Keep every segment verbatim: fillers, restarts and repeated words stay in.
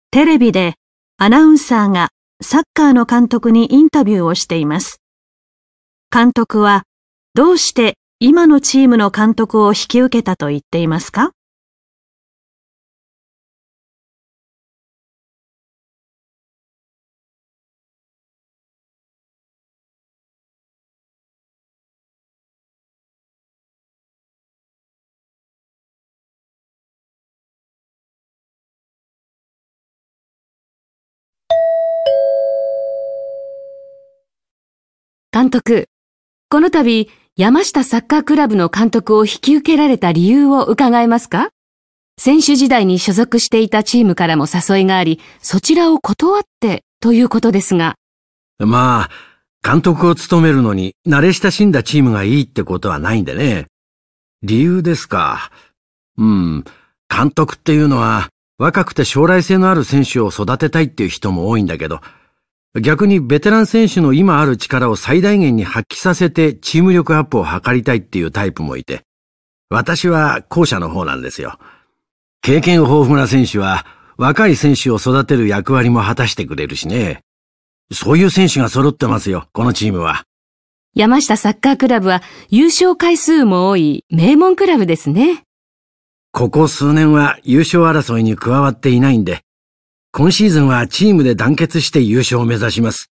テレビでアナウンサーがサッカーの監督にインタビューをしています。監督はどうして今のチームの監督を引き受けたと言っていますか？ 監督、この度、山下サッカークラブの監督を引き受けられた理由を伺えますか？選手時代に所属していたチームからも誘いがあり、そちらを断ってということですが。 まあ、監督を務めるのに慣れ親しんだチームがいいってことはないんでね。理由ですか。うん、監督っていうのは若くて将来性のある選手を育てたいっていう人も多いんだけど、逆にベテラン選手の今ある力を最大限に発揮させてチーム力アップを図りたいっていうタイプもいて、私は後者の方なんですよ。経験豊富な選手は若い選手を育てる役割も果たしてくれるしね。そういう選手が揃ってますよ、このチームは。 山下サッカークラブは優勝回数も多い名門クラブですね。 ここ数年は優勝争いに加わっていないんで、今シーズンはチームで団結して優勝を目指します。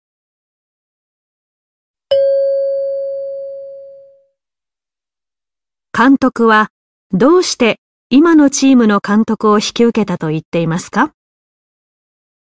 監督はどうして今のチームの監督を引き受けたと言っていますか？